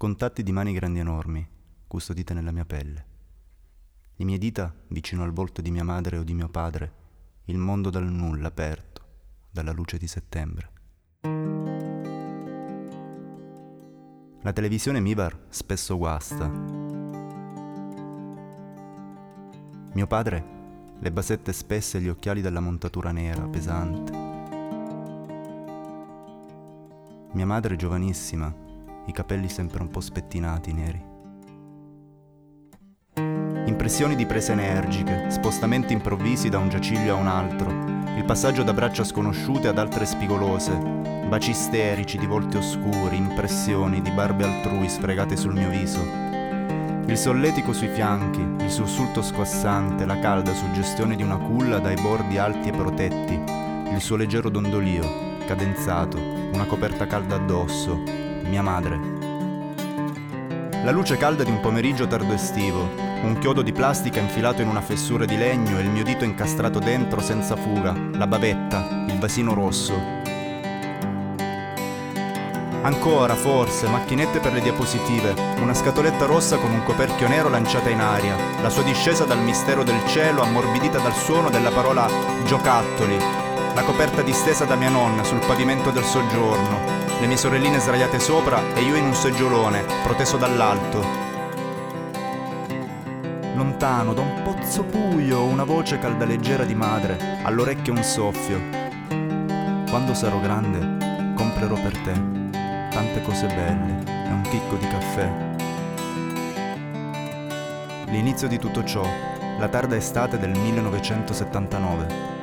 Contatti di mani grandi enormi, custodite nella mia pelle. Le mie dita vicino al volto di mia madre o di mio padre, il mondo dal nulla aperto, dalla luce di settembre. La televisione Mibar spesso guasta. Mio padre, le basette spesse e gli occhiali della montatura nera, pesante. Mia madre giovanissima, i capelli sempre un po' spettinati, neri. Impressioni di prese energiche, spostamenti improvvisi da un giaciglio a un altro, il passaggio da braccia sconosciute ad altre spigolose, baci isterici di volti oscuri, impressioni di barbe altrui sfregate sul mio viso. Il solletico sui fianchi, il sussulto squassante, la calda suggestione di una culla dai bordi alti e protetti, il suo leggero dondolio, cadenzato, una coperta calda addosso, mia madre. La luce calda di un pomeriggio tardo estivo, un chiodo di plastica infilato in una fessura di legno e il mio dito incastrato dentro senza fuga, la bavetta, il vasino rosso. Ancora, forse, macchinette per le diapositive, una scatoletta rossa con un coperchio nero lanciata in aria, la sua discesa dal mistero del cielo ammorbidita dal suono della parola giocattoli, la coperta distesa da mia nonna sul pavimento del soggiorno, le mie sorelline sdraiate sopra e io in un seggiolone, proteso dall'alto. Lontano, da un pozzo buio, una voce caldaleggera di madre, all'orecchio un soffio. Quando sarò grande, comprerò per te tante cose belle e un chicco di caffè. L'inizio di tutto ciò, la tarda estate del 1979.